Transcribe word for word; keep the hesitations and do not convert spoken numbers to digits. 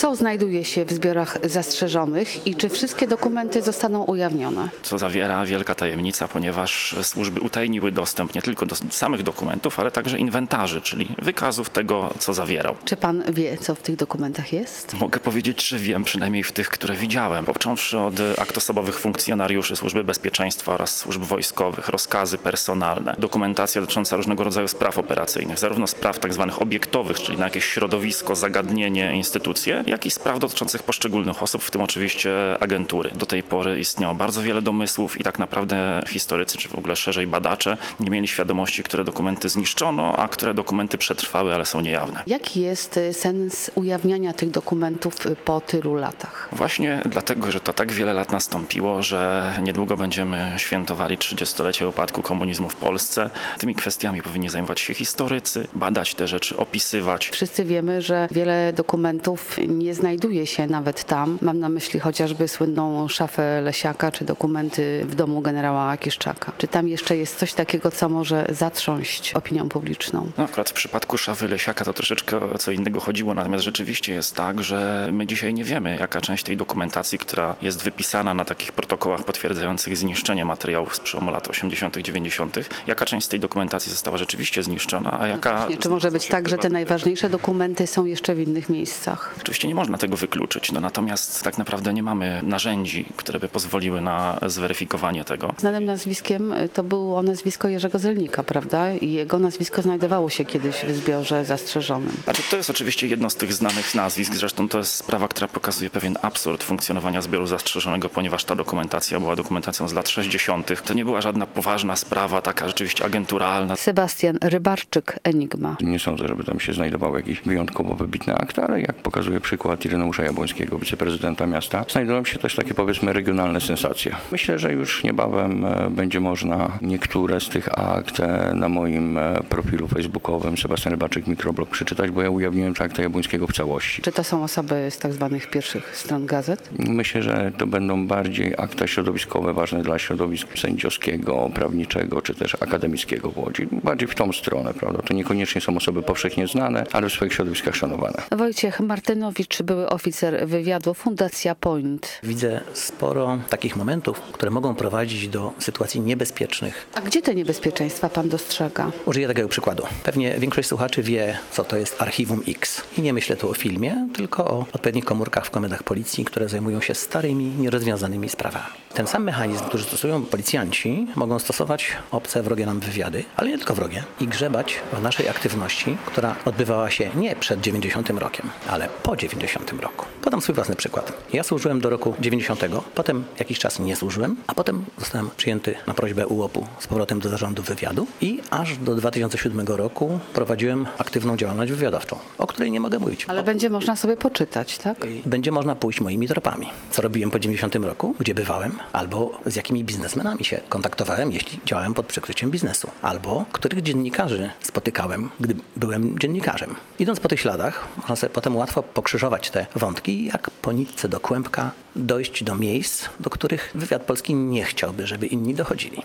Co znajduje się w zbiorach zastrzeżonych i czy wszystkie dokumenty zostaną ujawnione? Co zawiera wielka tajemnica, ponieważ służby utajniły dostęp nie tylko do samych dokumentów, ale także inwentarzy, czyli wykazów tego, co zawierał. Czy pan wie, co w tych dokumentach jest? Mogę powiedzieć, że wiem, przynajmniej w tych, które widziałem. Począwszy od akt osobowych funkcjonariuszy Służby Bezpieczeństwa oraz służb wojskowych, rozkazy personalne, dokumentacja dotycząca różnego rodzaju spraw operacyjnych, zarówno spraw tak zwanych obiektowych, czyli na jakieś środowisko, zagadnienie, instytucje, jak i spraw dotyczących poszczególnych osób, w tym oczywiście agentury. Do tej pory istniało bardzo wiele domysłów i tak naprawdę historycy, czy w ogóle szerzej badacze, nie mieli świadomości, które dokumenty zniszczono, a które dokumenty przetrwały, ale są niejawne. Jaki jest sens ujawniania tych dokumentów po tylu latach? Właśnie dlatego, że to tak wiele lat nastąpiło, że niedługo będziemy świętowali trzydziestolecie upadku komunizmu w Polsce. Tymi kwestiami powinni zajmować się historycy, badać te rzeczy, opisywać. Wszyscy wiemy, że wiele dokumentów nie znajduje się nawet tam. Mam na myśli chociażby słynną szafę Lesiaka, czy dokumenty w domu generała Kiszczaka. Czy tam jeszcze jest coś takiego, co może zatrząść opinią publiczną? No akurat w przypadku szafy Lesiaka to troszeczkę o co innego chodziło, natomiast rzeczywiście jest tak, że my dzisiaj nie wiemy, jaka część tej dokumentacji, która jest wypisana na takich protokołach potwierdzających zniszczenie materiałów z przełomu lat osiemdziesiątych, dziewięćdziesiątych, jaka część tej dokumentacji została rzeczywiście zniszczona, a jaka... Właśnie, czy może być tak, że te najważniejsze dokumenty są jeszcze w innych miejscach? Oczywiście nie można tego wykluczyć, no natomiast tak naprawdę nie mamy narzędzi, które by pozwoliły na zweryfikowanie tego. Znanym nazwiskiem to było nazwisko Jerzego Zelnika, prawda? I jego nazwisko znajdowało się kiedyś w zbiorze zastrzeżonym. Znaczy, to jest oczywiście jedno z tych znanych nazwisk, zresztą to jest sprawa, która pokazuje pewien absurd funkcjonowania zbioru zastrzeżonego, ponieważ ta dokumentacja była dokumentacją z lat sześćdziesiątych. To nie była żadna poważna sprawa, taka rzeczywiście agenturalna. Sebastian Rybarczyk, Enigma. Nie sądzę, żeby tam się znajdowały jakieś wyjątkowo wybitne akty, ale jak pokazuje przykład Ireneusza Jabłońskiego, wiceprezydenta miasta, znajdują się też takie, powiedzmy, regionalne sensacje. Myślę, że już niebawem będzie można niektóre z tych akt na moim profilu facebookowym Sebastian Rybarczyk Mikroblog przeczytać, bo ja ujawniłem akta Jabłońskiego w całości. Czy to są osoby z tak zwanych pierwszych stron gazet? Myślę, że to będą bardziej akta środowiskowe, ważne dla środowiska sędziowskiego, prawniczego, czy też akademickiego w Łodzi. Bardziej w tą stronę, prawda? To niekoniecznie są osoby powszechnie znane, ale w swoich środowiskach szanowane. Wojciech Martynowicz, były oficer wywiadu, Fundacja Point. Widzę sporo takich momentów, które mogą prowadzić do sytuacji niebezpiecznych. A gdzie te niebezpieczeństwa pan dostrzega? Użyję takiego przykładu. Pewnie większość słuchaczy wie, co to jest Archiwum X. I nie myślę tu o filmie, tylko o odpowiednich komórkach w komendach policji, które zajmują się starymi, nierozwiązanymi sprawami. Ten sam mechanizm, który stosują policjanci, mogą stosować obce, wrogie nam wywiady, ale nie tylko wrogie, i grzebać w naszej aktywności, która odbywała się nie przed dziewięćdziesiątym rokiem, ale po dziewięćdziesiątym roku. Podam swój własny przykład. Ja służyłem do roku dziewięćdziesiątego, potem jakiś czas nie służyłem, a potem zostałem przyjęty na prośbę U O P-u z powrotem do zarządu wywiadu i aż do dwa tysiące siódmego roku prowadziłem aktywną działalność wywiadowczą, o której nie mogę mówić. Ale będzie można sobie poczytać, tak? Będzie można pójść moimi tropami. Co robiłem po dziewięćdziesiątym roku, gdzie bywałem, albo z jakimi biznesmenami się kontaktowałem, jeśli działałem pod przykryciem biznesu, albo których dziennikarzy spotykałem, gdy byłem dziennikarzem. Idąc po tych śladach, można sobie potem łatwo pokrzyżować te wątki, jak po nitce do kłębka dojść do miejsc, do których wywiad polski nie chciałby, żeby inni dochodzili.